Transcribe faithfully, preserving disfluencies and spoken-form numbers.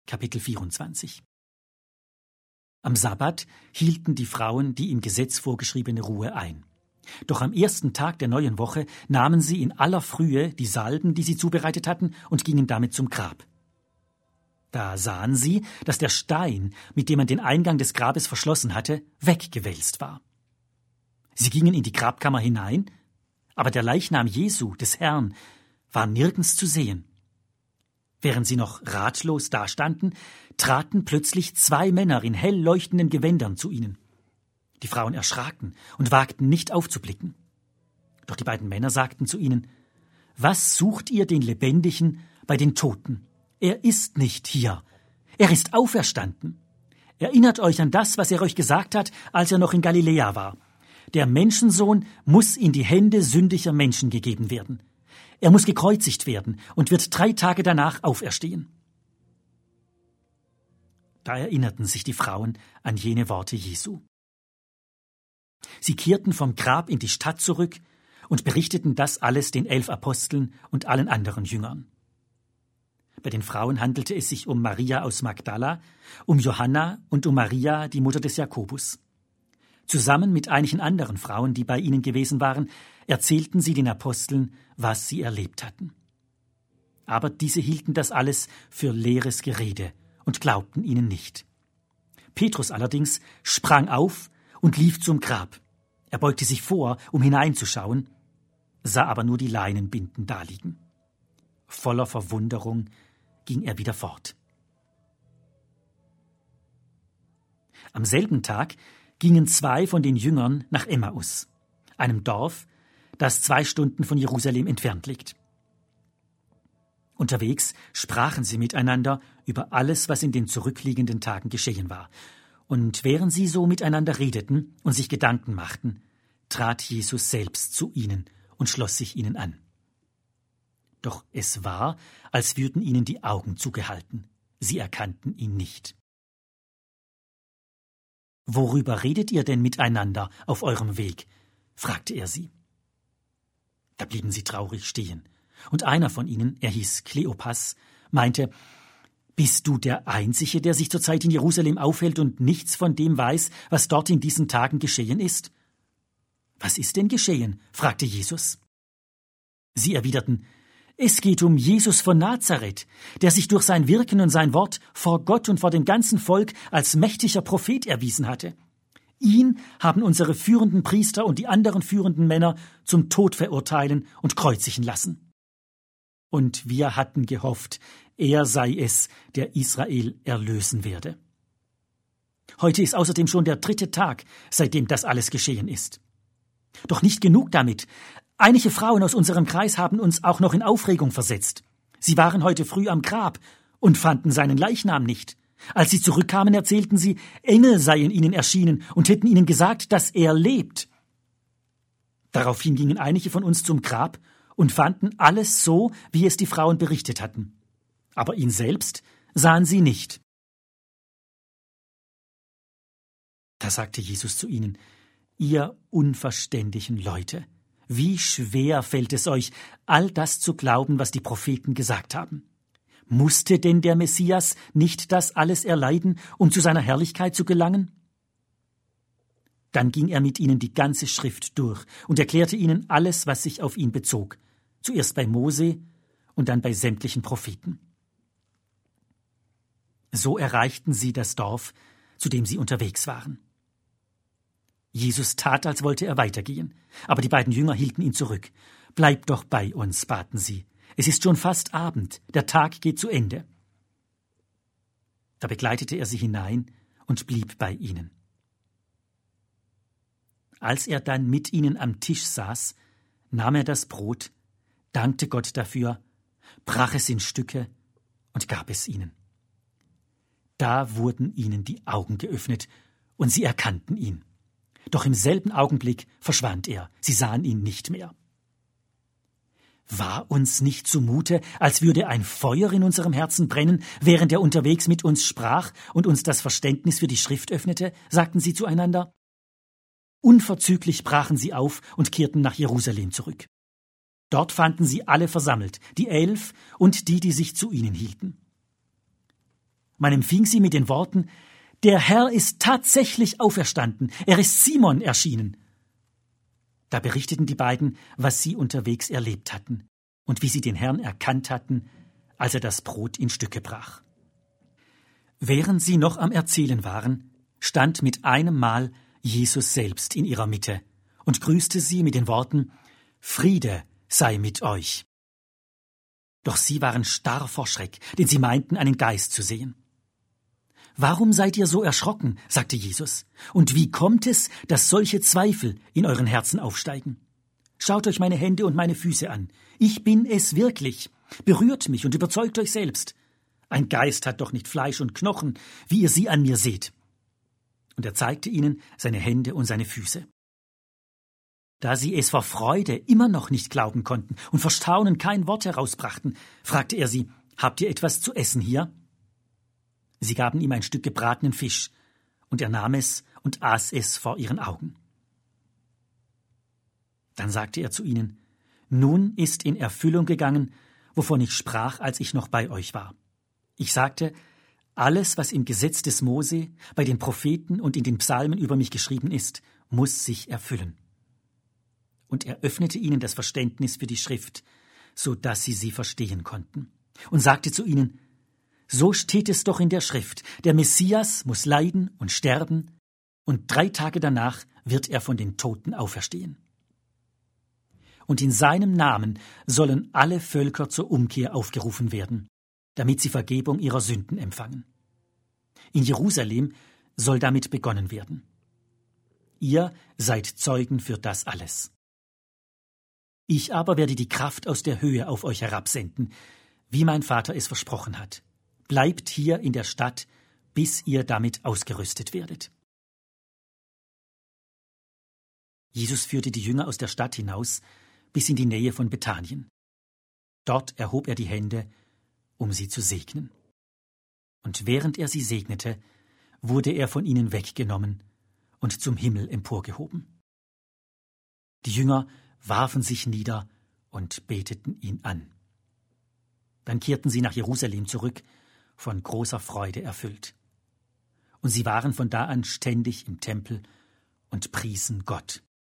Kapitel vierundzwanzig. Am Sabbat hielten die Frauen die im Gesetz vorgeschriebene Ruhe ein. Doch am ersten Tag der neuen Woche nahmen sie in aller Frühe die Salben, die sie zubereitet hatten, und gingen damit zum Grab. Da sahen sie, dass der Stein, mit dem man den Eingang des Grabes verschlossen hatte, weggewälzt war. Sie gingen in die Grabkammer hinein, aber der Leichnam Jesu, des Herrn, war nirgends zu sehen. Während sie noch ratlos dastanden, traten plötzlich zwei Männer in hell leuchtenden Gewändern zu ihnen. Die Frauen erschraken und wagten nicht aufzublicken. Doch die beiden Männer sagten zu ihnen: »Was sucht ihr den Lebendigen bei den Toten? Er ist nicht hier. Er ist auferstanden. Erinnert euch an das, was er euch gesagt hat, als er noch in Galiläa war. Der Menschensohn muss in die Hände sündiger Menschen gegeben werden. Er muss gekreuzigt werden und wird drei Tage danach auferstehen.« Da erinnerten sich die Frauen an jene Worte Jesu. Sie kehrten vom Grab in die Stadt zurück und berichteten das alles den elf Aposteln und allen anderen Jüngern. Bei den Frauen handelte es sich um Maria aus Magdala, um Johanna und um Maria, die Mutter des Jakobus. Zusammen mit einigen anderen Frauen, die bei ihnen gewesen waren, erzählten sie den Aposteln, was sie erlebt hatten. Aber diese hielten das alles für leeres Gerede und glaubten ihnen nicht. Petrus allerdings sprang auf und lief zum Grab. Er beugte sich vor, um hineinzuschauen, sah aber nur die Leinenbinden daliegen. Voller Verwunderung ging er wieder fort. Am selben Tag gingen zwei von den Jüngern nach Emmaus, einem Dorf, das zwei Stunden von Jerusalem entfernt liegt. Unterwegs sprachen sie miteinander über alles, was in den zurückliegenden Tagen geschehen war. Und während sie so miteinander redeten und sich Gedanken machten, trat Jesus selbst zu ihnen und schloss sich ihnen an. Doch es war, als würden ihnen die Augen zugehalten. Sie erkannten ihn nicht. »Worüber redet ihr denn miteinander auf eurem Weg?« fragte er sie. Da blieben sie traurig stehen, und einer von ihnen, er hieß Kleopas, meinte: »Bist du der Einzige, der sich zurzeit in Jerusalem aufhält und nichts von dem weiß, was dort in diesen Tagen geschehen ist?« »Was ist denn geschehen?« fragte Jesus. Sie erwiderten: »Es geht um Jesus von Nazareth, der sich durch sein Wirken und sein Wort vor Gott und vor dem ganzen Volk als mächtiger Prophet erwiesen hatte. Ihn haben unsere führenden Priester und die anderen führenden Männer zum Tod verurteilen und kreuzigen lassen. Und wir hatten gehofft, er sei es, der Israel erlösen werde. Heute ist außerdem schon der dritte Tag, seitdem das alles geschehen ist. Doch nicht genug damit. Einige Frauen aus unserem Kreis haben uns auch noch in Aufregung versetzt. Sie waren heute früh am Grab und fanden seinen Leichnam nicht. Als sie zurückkamen, erzählten sie, Engel seien ihnen erschienen und hätten ihnen gesagt, dass er lebt. Daraufhin gingen einige von uns zum Grab und fanden alles so, wie es die Frauen berichtet hatten. Aber ihn selbst sahen sie nicht.« Da sagte Jesus zu ihnen: »Ihr unverständigen Leute, wie schwer fällt es euch, all das zu glauben, was die Propheten gesagt haben? Musste denn der Messias nicht das alles erleiden, um zu seiner Herrlichkeit zu gelangen?« Dann ging er mit ihnen die ganze Schrift durch und erklärte ihnen alles, was sich auf ihn bezog, zuerst bei Mose und dann bei sämtlichen Propheten. So erreichten sie das Dorf, zu dem sie unterwegs waren. Jesus tat, als wollte er weitergehen, aber die beiden Jünger hielten ihn zurück. »Bleib doch bei uns«, baten sie. »Es ist schon fast Abend, der Tag geht zu Ende.« Da begleitete er sie hinein und blieb bei ihnen. Als er dann mit ihnen am Tisch saß, nahm er das Brot, dankte Gott dafür, brach es in Stücke und gab es ihnen. Da wurden ihnen die Augen geöffnet und sie erkannten ihn. Doch im selben Augenblick verschwand er, sie sahen ihn nicht mehr. War uns nicht zumute, als würde ein Feuer in unserem Herzen brennen, während er unterwegs mit uns sprach und uns das Verständnis für die Schrift öffnete, sagten sie zueinander. Unverzüglich brachen sie auf und kehrten nach Jerusalem zurück. Dort fanden sie alle versammelt, die Elf und die, die sich zu ihnen hielten. Man empfing sie mit den Worten: Der Herr ist tatsächlich auferstanden, er ist Simon erschienen. Da berichteten die beiden, was sie unterwegs erlebt hatten und wie sie den Herrn erkannt hatten, als er das Brot in Stücke brach. Während sie noch am Erzählen waren, stand mit einem Mal Jesus selbst in ihrer Mitte und grüßte sie mit den Worten: Friede sei mit euch. Doch sie waren starr vor Schreck, denn sie meinten, einen Geist zu sehen. »Warum seid ihr so erschrocken?« sagte Jesus. »Und wie kommt es, dass solche Zweifel in euren Herzen aufsteigen? Schaut euch meine Hände und meine Füße an. Ich bin es wirklich. Berührt mich und überzeugt euch selbst. Ein Geist hat doch nicht Fleisch und Knochen, wie ihr sie an mir seht.« Und er zeigte ihnen seine Hände und seine Füße. Da sie es vor Freude immer noch nicht glauben konnten und vor Staunen kein Wort herausbrachten, fragte er sie: »Habt ihr etwas zu essen hier?« Sie gaben ihm ein Stück gebratenen Fisch, und er nahm es und aß es vor ihren Augen. Dann sagte er zu ihnen: »Nun ist in Erfüllung gegangen, wovon ich sprach, als ich noch bei euch war. Ich sagte, alles, was im Gesetz des Mose, bei den Propheten und in den Psalmen über mich geschrieben ist, muss sich erfüllen.« Und er öffnete ihnen das Verständnis für die Schrift, so dass sie sie verstehen konnten, und sagte zu ihnen: »So steht es doch in der Schrift, der Messias muss leiden und sterben, und drei Tage danach wird er von den Toten auferstehen. Und in seinem Namen sollen alle Völker zur Umkehr aufgerufen werden, damit sie Vergebung ihrer Sünden empfangen. In Jerusalem soll damit begonnen werden. Ihr seid Zeugen für das alles. Ich aber werde die Kraft aus der Höhe auf euch herabsenden, wie mein Vater es versprochen hat. Bleibt hier in der Stadt, bis ihr damit ausgerüstet werdet.« Jesus führte die Jünger aus der Stadt hinaus, bis in die Nähe von Bethanien. Dort erhob er die Hände, um sie zu segnen. Und während er sie segnete, wurde er von ihnen weggenommen und zum Himmel emporgehoben. Die Jünger warfen sich nieder und beteten ihn an. Dann kehrten sie nach Jerusalem zurück, von großer Freude erfüllt. Und sie waren von da an ständig im Tempel und priesen Gott.